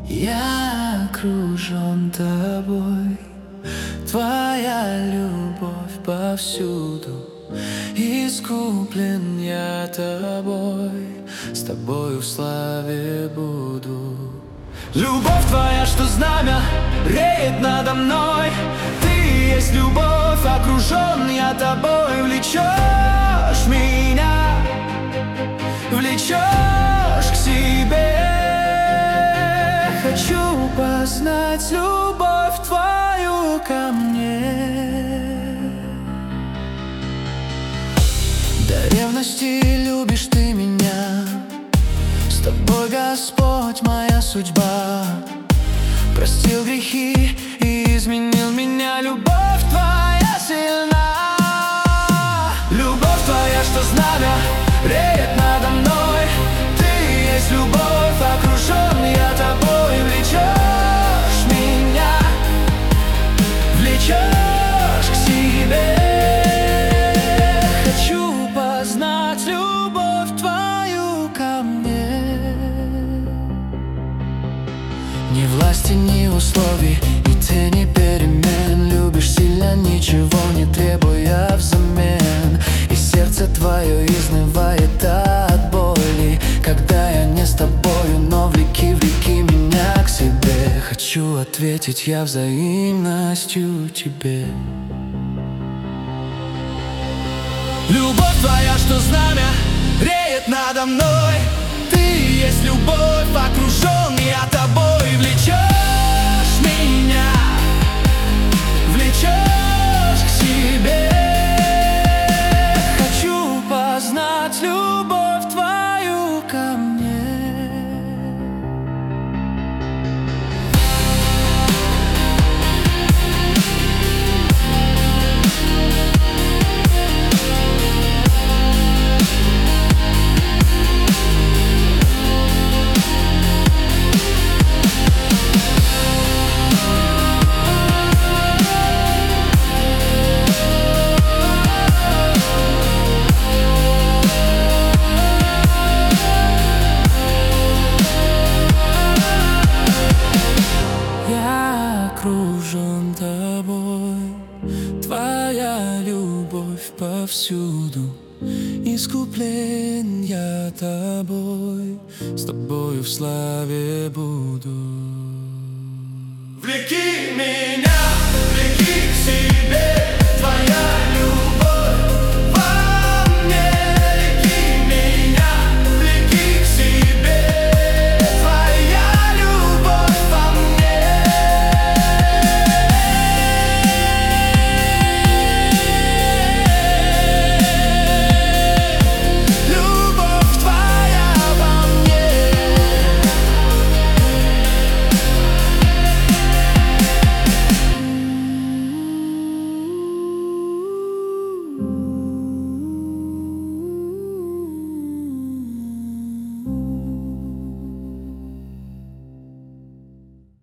Я окружен тобой, твоя любовь повсюду. Искуплен я тобой, с тобою в славе буду. Любовь твоя, что знамя, реет надо мной. Ты есть любовь, окружен я тобой. Влечешь меня, влечешь к себе. Хочу познать любовь твою ко мне. До ревности любишь ты меня, с тобой, Господь, моя судьба. Простил грехи и изменил меня. Любовь твоя сильна. Любовь твоя, что знамя, реет надо мной. Ты есть любовь, окружен я тобой. Влечешь меня, влечешь к себе. Хочу познать любовь твою ко мне. Ни власти, ни условий, ни тени перемен. Любишь сильно, ничего не требуя взамен. И сердце твое изнывает от боли, когда я не с тобою, но влеки меня к себе. Хочу ответить я взаимностью тебе. Любовь твоя, что знамя, реет надо мной. Ты есть любовь, окружен я тобой. Влечешь меня, влечешь к себе. Хочу познать любовь твою ко мне. Окружен тобой, твоя любовь повсюду. Искуплен я тобой, с тобою в славе буду. Влеки меня.